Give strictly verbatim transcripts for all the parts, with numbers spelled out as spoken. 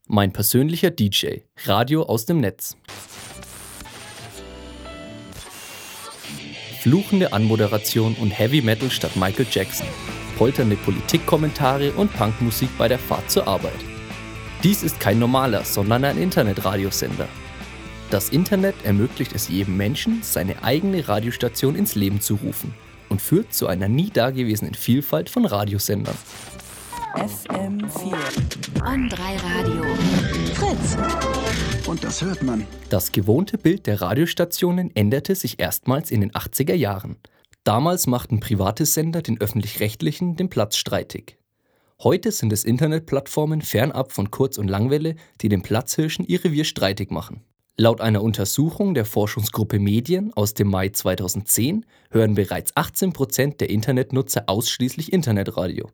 Mein persönlicher D J, Radio aus dem Netz. Fluchende Anmoderation und Heavy Metal statt Michael Jackson. Polternde Politikkommentare und Punkmusik bei der Fahrt zur Arbeit. Dies ist kein normaler, sondern ein Internetradiosender. Das Internet ermöglicht es jedem Menschen, seine eigene Radiostation ins Leben zu rufen und führt zu einer nie dagewesenen Vielfalt von Radiosendern. F M vier On drei Radio Fritz. Und das hört man. Das gewohnte Bild der Radiostationen änderte sich erstmals in den achtziger Jahren. Damals machten private Sender den öffentlich-rechtlichen den Platz streitig. Heute sind es Internetplattformen fernab von Kurz- und Langwelle, die den Platzhirschen ihr Revier streitig machen. Laut einer Untersuchung der Forschungsgruppe Medien aus dem Mai zweitausendzehn hören bereits achtzehn Prozent der Internetnutzer ausschließlich Internetradio.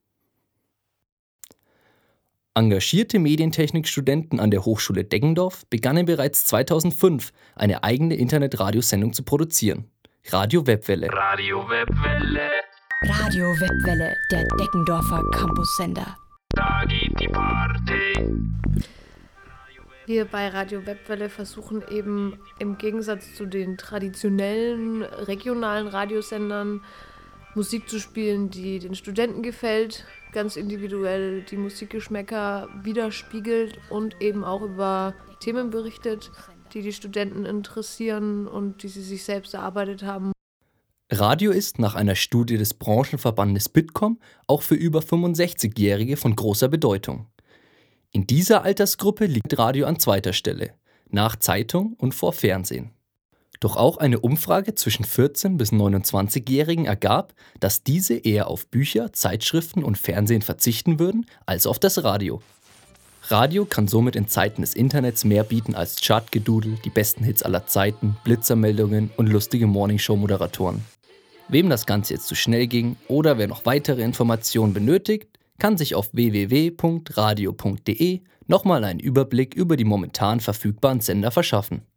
Engagierte Medientechnikstudenten an der Hochschule Deggendorf begannen bereits zweitausendfünf, eine eigene Internetradiosendung zu produzieren. Radio Webwelle. Radio Webwelle. Radio Webwelle, der Deggendorfer Campussender. Da geht die Party. Wir bei Radio Webwelle versuchen eben im Gegensatz zu den traditionellen regionalen Radiosendern Musik zu spielen, die den Studenten gefällt, ganz individuell die Musikgeschmäcker widerspiegelt und eben auch über Themen berichtet, die die Studenten interessieren und die sie sich selbst erarbeitet haben. Radio ist nach einer Studie des Branchenverbandes Bitkom auch für über fünfundsechzigjährige von großer Bedeutung. In dieser Altersgruppe liegt Radio an zweiter Stelle, nach Zeitung und vor Fernsehen. Doch auch eine Umfrage zwischen vierzehn- bis neunundzwanzigjährigen ergab, dass diese eher auf Bücher, Zeitschriften und Fernsehen verzichten würden, als auf das Radio. Radio kann somit in Zeiten des Internets mehr bieten als Chartgedudel, die besten Hits aller Zeiten, Blitzermeldungen und lustige Morningshow-Moderatoren. Wem das Ganze jetzt zu schnell ging oder wer noch weitere Informationen benötigt, kann sich auf w w w punkt radio punkt d e nochmal einen Überblick über die momentan verfügbaren Sender verschaffen.